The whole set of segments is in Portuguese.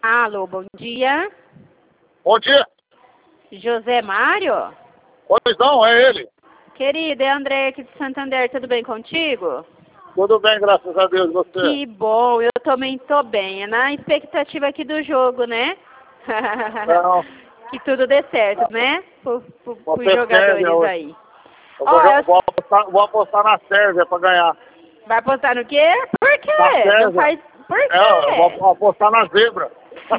Alô, bom dia. Bom dia. José Mário? Pois não, é ele. Querido, é André aqui de Santander, tudo bem contigo? Tudo bem, graças a Deus, você. Que bom, eu também tô bem. É na expectativa aqui do jogo, né? Não. Que tudo dê certo, né? Pros Você jogadores Sérvia, aí. vou apostar na Sérvia para ganhar. Vai apostar no quê? Por quê? Na Sérvia. Não faz... Por quê? Eu vou apostar na zebra.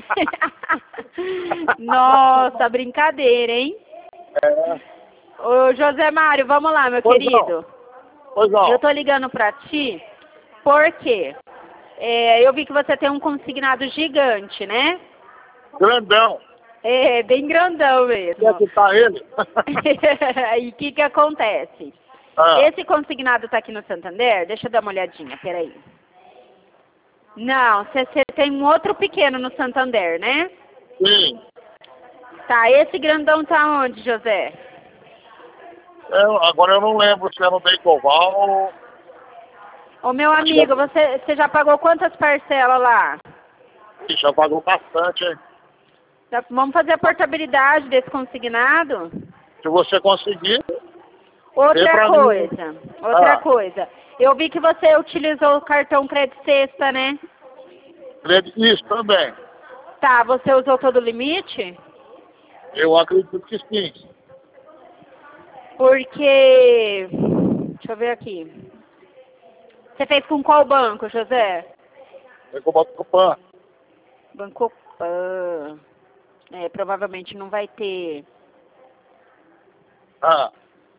Nossa, brincadeira, hein? É. Ô, José Mário, vamos lá, meu Pois querido. Pois não. Eu tô ligando pra ti porque eu vi que você tem um consignado gigante, né? Grandão. É, bem grandão mesmo. Onde é que tá ele? E o que acontece? Ah. Esse consignado tá aqui no Santander, deixa eu dar uma olhadinha, peraí. Não, você tem um outro pequeno no Santander, né? Sim. Tá, esse grandão tá onde, José? Agora eu não lembro se é no Beicoval ou... Ô, meu amigo, você já pagou quantas parcelas lá? Já pagou bastante, hein? Vamos fazer a portabilidade desse consignado? Se você conseguir... Outra coisa. Eu vi que você utilizou o cartão Crédito Sexta, né? Isso também. Tá, você usou todo o limite? Eu acredito que sim. Porque... Deixa eu ver aqui. Você fez com qual banco, José? É com o Banco Pan. Banco Pan. Provavelmente não vai ter... Ah.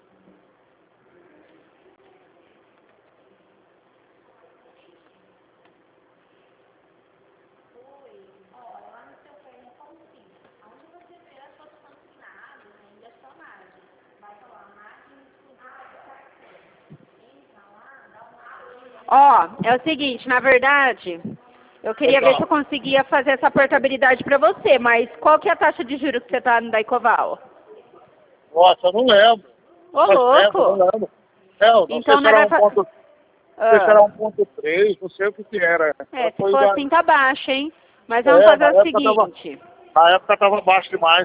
Ó, é o seguinte, na verdade, eu queria ver se eu conseguia fazer essa portabilidade para você, mas qual que é a taxa de juros que você tá no Daicoval? Nossa, eu não lembro. Ô, louco! Eu não lembro. Não Então, sei se era 1.3, não sei o que era. Se for assim tá baixo, hein? Mas vamos fazer o seguinte. Na época tava baixo demais.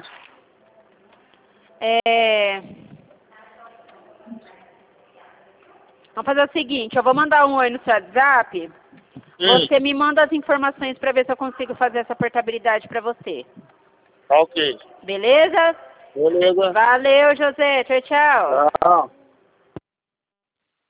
Vamos fazer o seguinte, eu vou mandar um oi no seu WhatsApp. Você me manda as informações para ver se eu consigo fazer essa portabilidade para você. Tá ok. Beleza? Beleza. Valeu, José. Tchau, tchau. Tchau.